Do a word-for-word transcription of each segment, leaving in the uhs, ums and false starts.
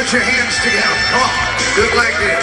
put your hands together. Come on. Do it like this.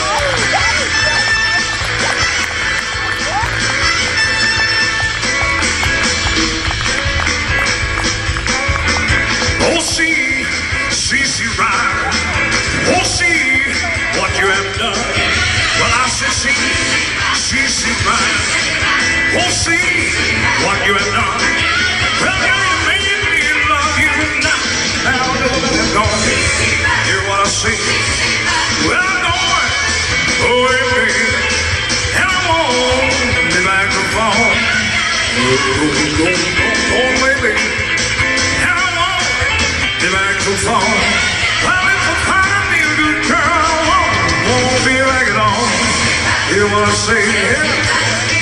Oh, see, see, see, right. Oh, see what you have done. Well, I said, see, see, see, right. Oh, see what you have done. Well, you made me love you now. Now I'm gone. Hear what I say. Well, I'm going away, baby, and I won't be back to fall. Go, go, go, away, baby, and I won't be back to fall. Well, if I find me a good girl, I won't be back at all. Hear what I say. Yeah.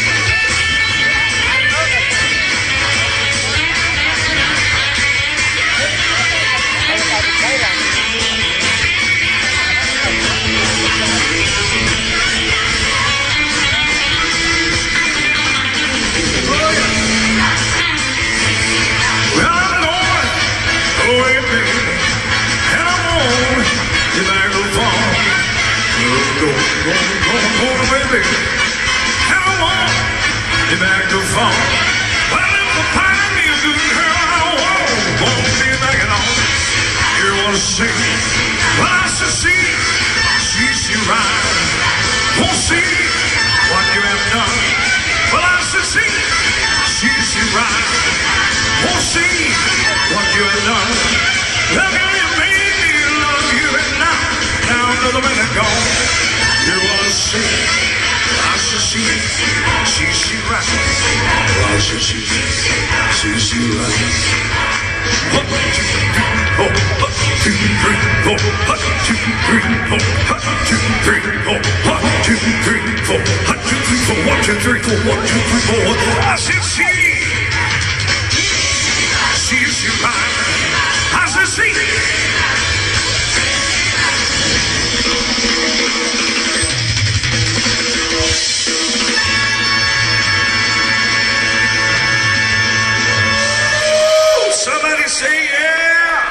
Back to phone. Well, if I find me a good girl, I won't, won't be back at all. You want to see? Well, I should see, see, see, right. Won't see what you have done. Well, I should see, see, see, right. Won't see what you have done. Well, girl, you made me love you, and now, now another minute gone. You want to see? I should see, see, see, right. I should see, see, see, right. One, two, three, four, one, two, three, four, one, two, three, four, one, two, three, four, one, two, three, four, one, two, three, four, one, two, three, four, one, two, three, four. I said, see, see, see, right. I said, see. Somebody say yeah.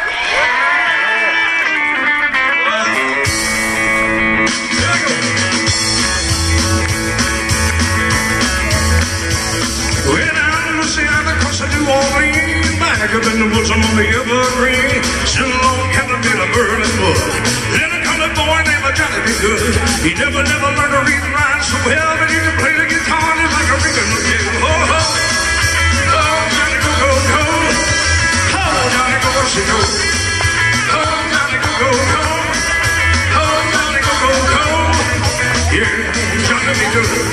When I'm Louisiana, cause I do all lean back up in the woods, I'm on the evergreen. Still long cabin in a burning wood. Then a colored boy named Johnny B. Good. He never, never learned to read and write so well, but he can play the guitar just like a riggin' kid. Oh, oh, oh, Johnny, go, go, go. Oh, Johnny, go, go, she go. Oh, Johnny, go, go, go. Oh, Johnny, go, go, go. Yeah, Johnny be good.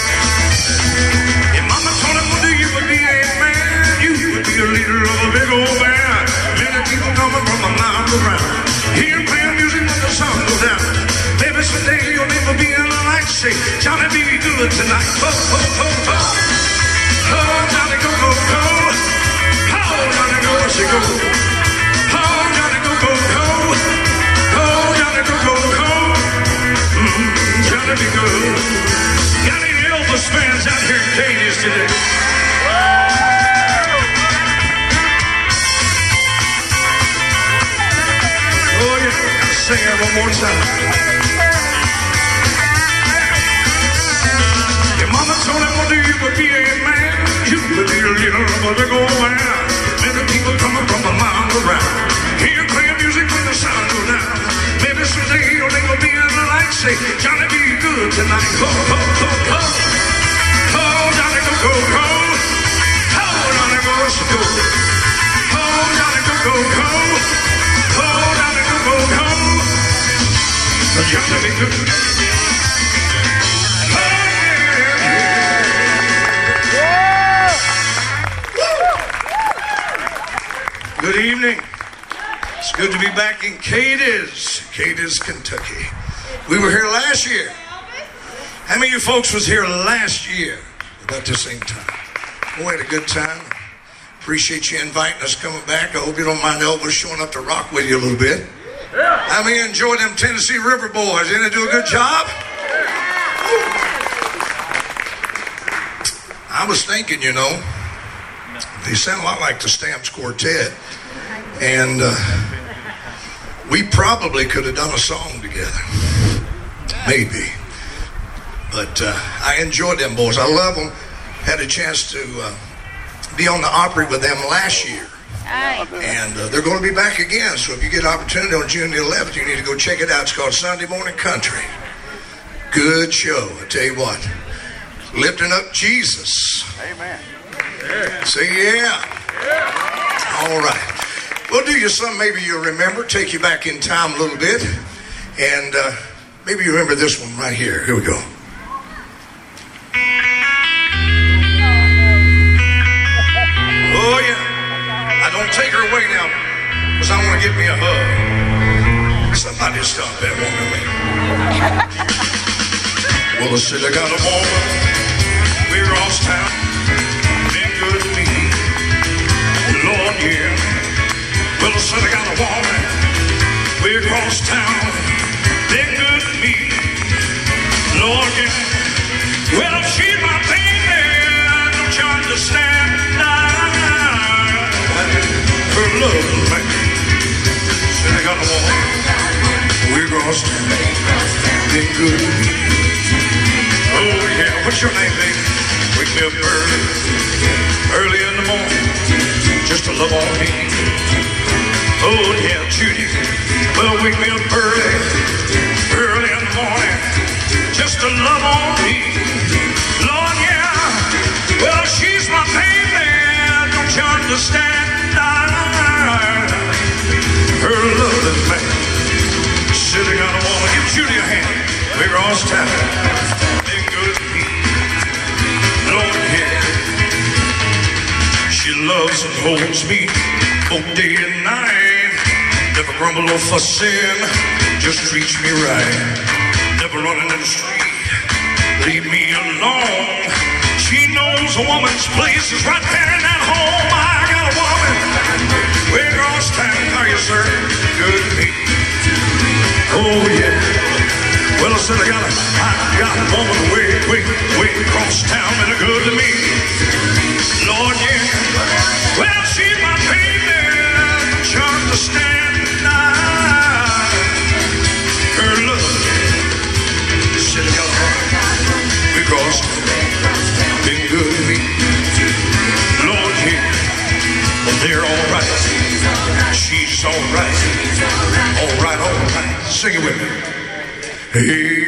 Your mama told him one day you would be a man. You would be a leader of a big old band. Many people coming from a mile around. Here playing music when the sun goes down. Maybe someday you'll never be in the light. Say, Johnny be good tonight. Oh, oh, oh, oh. Oh, Johnny, go, go, go. Oh, Johnny, go, where she go? Oh, Johnny, go, go, go. Oh, Johnny, go, go, go. Mm-hmm. Johnny be good. Got any Elvis fans out here in Cadiz today? Oh, yeah. Sing it one more time. Your mama told him one day you would be a man. You would be a leader of a big old band. Many people coming from a mile around. Here playing music when the sun goes down. Maybe someday you'll never be in the light. Say, Johnny be good tonight. Oh, oh, oh, oh. Oh, Johnny, go, go, go. Oh, Johnny, go, where she go? Oh, Johnny, go, go, go. Oh, Johnny, go, go, go. Johnny be good. Good evening. It's good to be back in Cadiz, Cadiz, Kentucky. We were here last year. How many of you folks was here last year about the same time? We had a good time. Appreciate you inviting us coming back. I hope you don't mind Elvis showing up to rock with you a little bit. How many enjoy them Tennessee River Boys? Didn't they do a good job? I was thinking, you know, they sound a lot like the Stamps Quartet. And uh, we probably could have done a song together. Maybe. But uh, I enjoyed them boys. I love them. Had a chance to uh, be on the Opry with them last year. And uh, they're going to be back again. So if you get an opportunity on June the eleventh, you need to go check it out. It's called Sunday Morning Country. Good show. I tell you what. Lifting up Jesus. Amen. Say yeah. yeah. All right. We'll do you something maybe you'll remember. Take you back in time a little bit. And uh, maybe you remember this one right here. Here we go. Oh, yeah. I don't take her away now, because I want to get me a hug. Somebody stop that woman. Well, I said I got a woman. We're across town. Been good to me. Lord, yeah. Well, I said I got a woman. We're across town. Been good to me. Lord, yeah. Well, she's my baby. Don't you understand? Her love, man. Said I got a woman. We're across town. Been good to me. Oh, yeah. What's your name, baby? Wake me up early. Early in the morning. Just to love on me. Oh, yeah, Judy. Well, wake me up early. Early in the morning. Just to love on me. Lord, yeah. Well, she's my baby. Don't you understand? Her love is man. Sitting on a wall. Give Judy a hand. We're all standing. Been good to me. Lord, yeah. She loves and holds me both day and night. Never grumble or fuss in. Just treats me right. Never running in the street. Leave me alone. She knows a woman's place is right there in that home. I got a woman. We're all standing. How are you, sir? Good to me. Oh, yeah. Well, I said I got a, I got a woman way, way, way across town and a good to me. Lord, yeah. Well, she's my baby. Don't you understand? Her love. Said I got a woman. We crossed town. Been good to me. Lord, yeah. Well, they're all right. She's all right. All right, all right. Sing it with me. Hey.